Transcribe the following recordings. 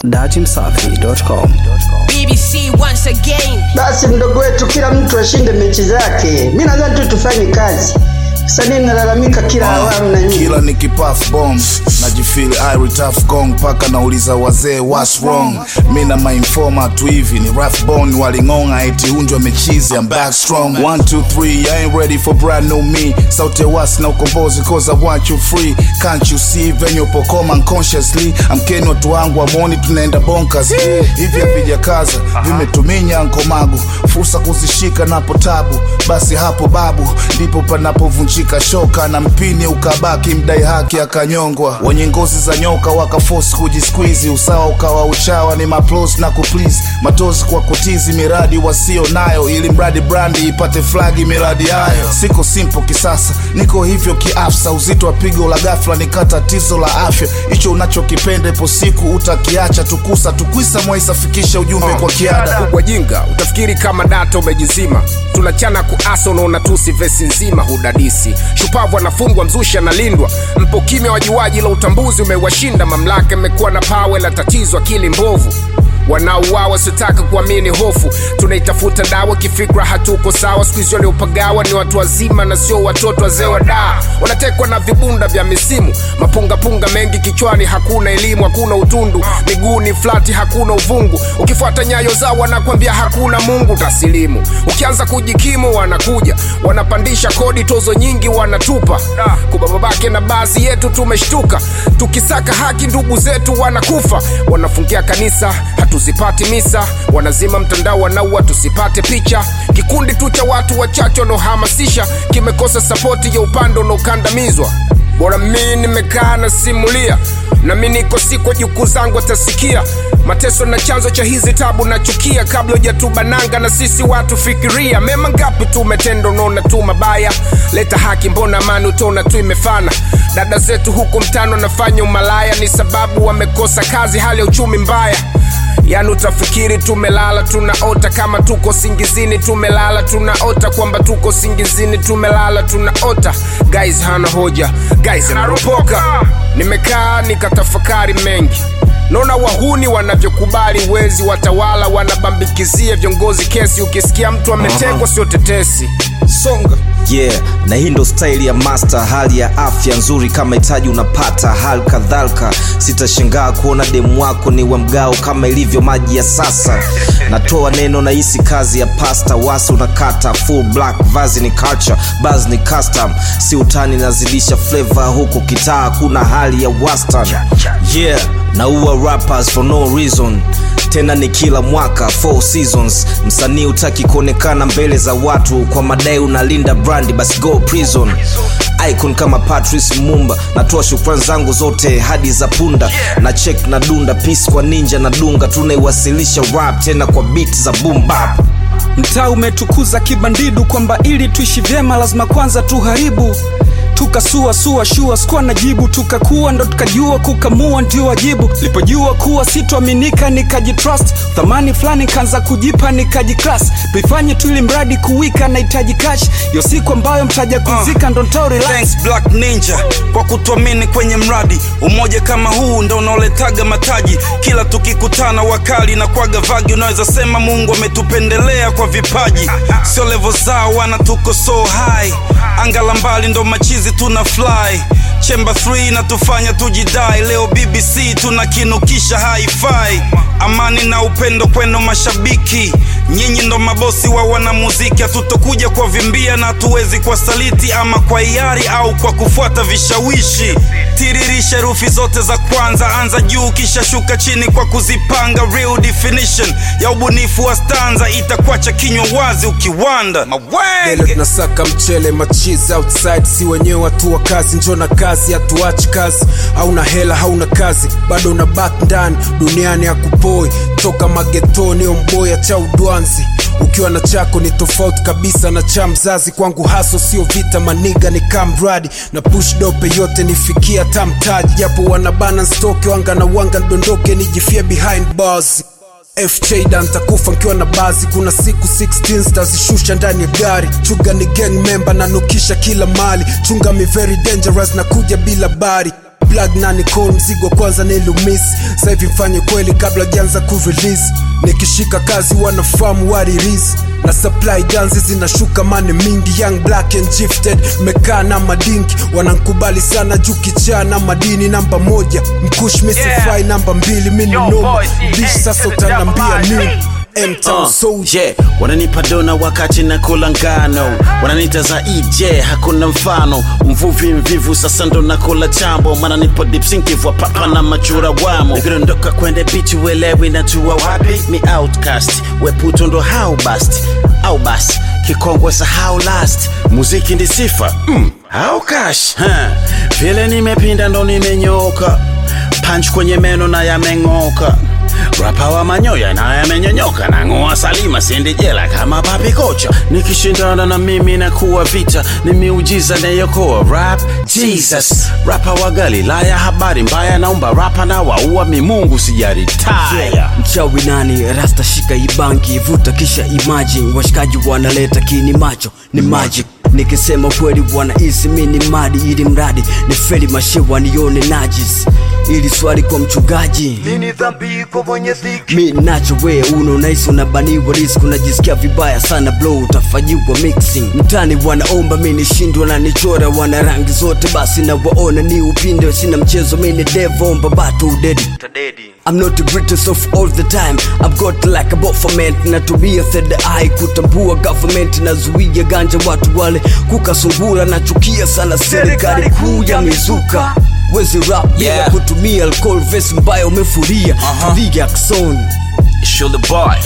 datimsafi.com. BBC once again. Basi mdogo wetu kila mtu ashinde mechi zake. Mimi nadhani tu tufanye kazi. Sasa nini nalalamika kila awamu na nini? Kila nikipuff bomb najifeel I tough gong paka nauliza wazee what's wrong. Mimi na my informer tu hivi ni rough bone walingonga eti unjwa mechizi I'm back strong. 1 2 3 I ain't ready for brand new me. Saute was na ukombozi cause I want you free. Can't you see when you perform unconsciously? I'm Ken watu wangu amoni tunaenda bonkers. Hivi havija kaza vimetuminya nkomagu. Fursa kuzishika napo tabu. Basi hapo babu ndipo panapovunjika shoka na mpini ukabaki mdai haki akanyongwa. Wenye ngozi za nyoka wakaforce kujisqueeze. Usawa ukawa uchawa ni maplos na kuplease. Matozi kwa kutizi miradi wasio nayo ili mradi brandi ipate flagi miradi hayo. Siko simple kisasa niko hivyo kiafsa. Uzito wa pigo la ghafla ni tatizo la afya. Hicho unachokipenda ipo siku utakiacha. Tukwisa mwaisafikisha ujumbe kwa kiada. Kubwa jinga utafikiri kama data umejizima. Tunachana kuaso unaona tusi vesi nzima hudadisi. Shupavu anafungwa mzushi analindwa. Mpo kimya wajuaji la utambuzi umewashinda. Mamlaka imekuwa na power la tatizo akili mbovu. Wanauawa sitaka kuamini hofu. Tunaitafuta dawa kifikra hatuko sawa. Squeeze wale upagawa ni watu wazima na sio watoto wazee wa daa. Wanatekwa na vibunda vya misimu. Mapunga mengi kichwani hakuna elimu hakuna utundu. Miguu ni flati hakuna uvungu. Ukifuata nyayo zao wanakwambia hakuna Mungu tasilimu. Ukianza kujikimu wanakuja. Wanapandisha kodi tozo nyingi wanatupa. Kubababake na baadhi yetu tumeshtuka. Tukisaka haki ndugu zetu wanakufa. Wanafungia kanisa tuzipati misa, wanazima mtandao wanaua tusipate picha. Kikundi tu cha watu wachache wanaohamasisha kimekosa sapoti ya upande unaokandamizwa. Bora mimi nimekaa na simulia na mimi niko siku jukuu zangu atasikia. Mateso na chanzo cha hizi tabu nachukia. Kabla hujatubananga na sisi watu fikiria. Mema ngapi tumetenda unaona tu mabaya. Leta haki mbona amani utaona tu imefana. Dada zetu huku mtano nafanya umalaya. Ni sababu wamekosa kazi hali ya uchumi mbaya. Yani utafikiri tumelala tunaota kama tuko singizini. Tumelala tunaota kwamba tuko singizini. Tumelala tunaota. Guys hana hoja, guys anaropoka. Nimekaa nikatafakari mengi. Naona wahuni wanavyokubali wezi. Watawala wanabambikizia viongozi kesi. Ukisikia mtu ametekwa sio tetesi. Songa yeah, na hii ndo style ya master. Hali ya afya nzuri kama itaji unapata. Hali kadhalika sitashangaa kuona demu wako ni wa mgao kama ilivyo maji ya sasa. Natoa neno na hisi kazi ya pasta. Wasi unakata full black vazi ni culture. Buzz ni custom. Si utani nazidisha flavor huku kitaa. Kuna hali ya western yeah, na uwa rappers for no reason. Tena ni kila mwaka 4 seasons. Msanii utaki kuonekana mbele za watu kwa madai unalinda brandi basi go prison. Icon kama Patrice Mumba. Natoa shukrani zangu zote hadi za punda. Na check na dunda peace kwa ninja na dunga. Tunaiwasilisha rap tena kwa beat za boom bap. Mtaa umetukuza kibandidu kwamba ili tuishi vyema lazima kwanza tuharibu. Tukasua shua sikuwa na jibu. Tukakuwa ndo tukajua kukamua ndio wajibu. Lipojua kuwa sitoaminika nikajitrust. Thamani flani kanza kujipa nikajiclass. Tuifanye tu ili mradi kuwika na itaji cash. Yo siku ambayo mtaja kuzika ndo ntao relax. Thanks Black Ninja kwa kutuamini kwenye mradi. Umoja kama huu ndo unaoletaga mataji. Kila tukikutana wakali na kwaga vagi. Unaweza sema Mungu ametupendelea kwa vipaji. Sio level zao wana tuko so high. Angala mbali ndo machizi tuna fly. Chamber 3 na tufanya tujidai. Leo BBC tunakinukisha hi-fi. Amani na upendo kwenu mashabiki. Nyinyi ndo mabosi wa wanamuziki. Hatutokuja kwa vimbia na hatuwezi kwa saliti. Ama kwa hiari au kwa kufuata vishawishi. Tiririsha herufi zote za kwanza. Anza juu kisha shuka chini kwa kuzipanga. Real definition ya ubunifu wa stanza. Itakuacha kinywa wazi ukiwanda. Lelo tunasaka mchele machizi outside. Si wenyewe watu wa kazi njona kazi. Hatuachi kazi. Hauna hela hauna kazi. Bado unabaki ndani duniani ya kupoi. Toka magetoni omboya cha udwanzi. Ukiwa na chako ni tofauti kabisa na cha mzazi. Kwangu haso sio vita maniga ni kamradi. Na push dope yote nifikia tamtaji. Japo wanabana stoke wanga na wanga ndondoke. Nijifia behind bars. FJ Dan takufa nkiwa na bazi. Kuna siku 16 tazishusha ndani ya gari. Chuga ni gang member na nukisha kila mali. Chunga mi very dangerous na kuja bila bari. plug na Nicole mzigo kwanza nilumisi. Sasa hivi mfanye kweli kabla janza ku-release. Nikishika kazi wanafahamu what it is. Na supply danzi zinashuka mane mingi. Young black and gifted mekaa na madinki. Wanankubali sana juu kichaa na madini. Namba 1 mkush misify, namba 2 mini noma. Bish sasa utanambia nini? M-Town Soldier. Wananipa dona wakati na kula ngano. Wananita zaidi hakuna mfano. Mvuvi mvivu sasa ndo nakula chambo. Mana nipo deep sinkivu wa papa na machura wamo. Nikidondoka kwende bichi welewi na tuwa wapi. Mi outcast, weputo ndo how bust. Au basi, kikongwe sa how last. Muziki ndi sifa, how cash. Vile nimepinda ndo nimenyoka. Punch kwenye meno na yamengoka. Rapa wa manyoya na yamenyonyoka. Na ngoa salima siendi jela kama papi kocha. Nikishindana na mimi na kuwa vita. Ni miujiza na yokoa rap Jesus. Rapa wa Galilaya habari mbaya. Naomba rapa na waua mimungu sijari taya. Mchawi nani rasta shika ibangi. Vuta kisha imagine. Washikaji wanaleta kini macho ni magic. Nikisema kweli wanahisi mini madi. Ili mradi ni feli mashewa nione najis. Ili swali kwa mchungaji, nini dhambi kwa mwenye dhiki? Mi nacho we unaisi unabaniwa risk. Unajisikia vibaya sana blow utafanyiwa mixing. Mtani wanaomba mini shindwa na nichora. Wana rangi zote basi na waona ni upinde. Sina mchezo mini devo omba bato udedi. I'm not the greatest of all the time. I've got like a bofament. Natumia third eye kutambua government. Nazuia ganja watu wale kukasungura. Nachukia sana serikali kuu ya mizuka. Wezi rap bila kutumia alcohol. Vesi mbaya umefuria tulia akson. Shoulder boy.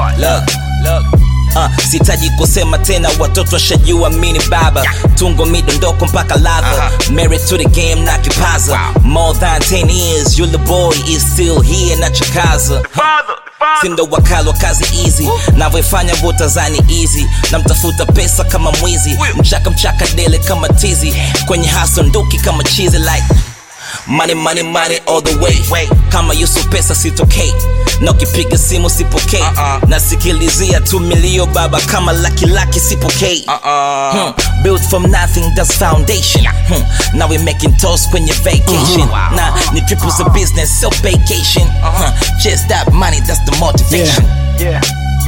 Look. Sitaji kusema tena watoto washajua mini baba. Tungo midondoko mpaka lava. Married to the game na kipaza. More than 10 years, you're the boy is still here na chakaza. Sindo wakalo kazi easy. Navyoifanya botazani easy. Namtafuta pesa kama mwizi. Mchaka dele kama tizi. Kwenye haso nduki kama cheesy like money all the way. Kama yusu pesa sitokei. Na ukipiga simu sipokei. Nasikilizia tu milio baba kama laki sipokei. Built from nothing, that's foundation. Now we making toast kwenye vacation. Nah, ni triples of business, so vacation. Just that money, that's the motivation. Yeah.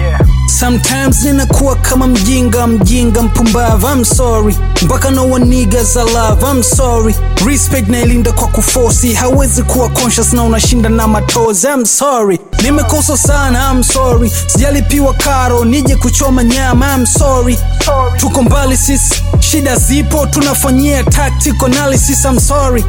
Sometimes ninakuwa kama mjinga mpumbavu. I'm sorry. Mpaka no one niggas I love. I'm sorry. Respect na ilinda kwa kuforce. Hawezi kuwa conscious na unashinda na matozi. I'm sorry. Nimekosa sana. I'm sorry. Sijalipiwa karo nije kuchoma nyama. I'm sorry. Tuko mbali sisi. Shida zipo tunafanyia tactical analysis. I'm sorry.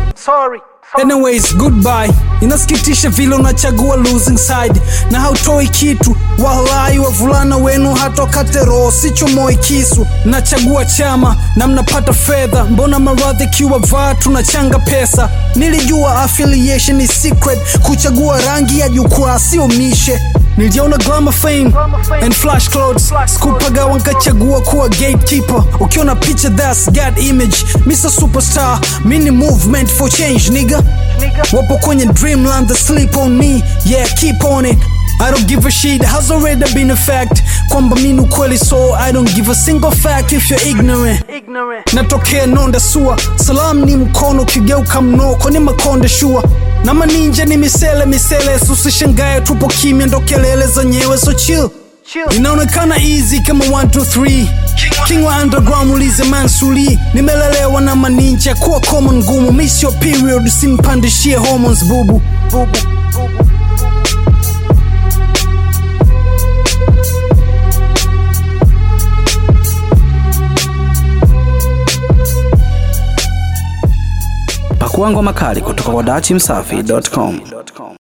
Anyways, goodbye. Inasikitisha vile unachagua losing side. Na hautoi kitu. Wallahi wavulana wenu hatokate roho. Sichomoi kisu. Nachagua chama na mnapata fedha. Mbona maradhi kiwa vaa tunachanga pesa. Nilijua affiliation is secret. Kuchagua rangi ya jukwaa sio mishe. Niliona glamour fame and flash clothes. Skupaga wankachagua kuwa gatekeeper. Ukiona picture that's God image. Mr. Superstar, mini movement for change nigga. Wapo kwenye dreamland that sleep on me. Yeah, keep on it. I don't give a shit, has already been a fact. Kwamba minu kweli so I don't give a single fact if you're ignorant. Natokea nonda sua. Salam ni mkono kigeuka mnoko ni makonde shua. Na maninja ni misele. Susishangaye tupo kimya ndo kelele za nyewe so chill. Inaonekana easy kama 1, 2, 3. King wa underground ulize Mansuli. Nimelelewa na maninja kuwa common ngumu. Miss your period simpandishie hormones bubu. Pakua ngoma kali kutoka kwa dachimsafi.com.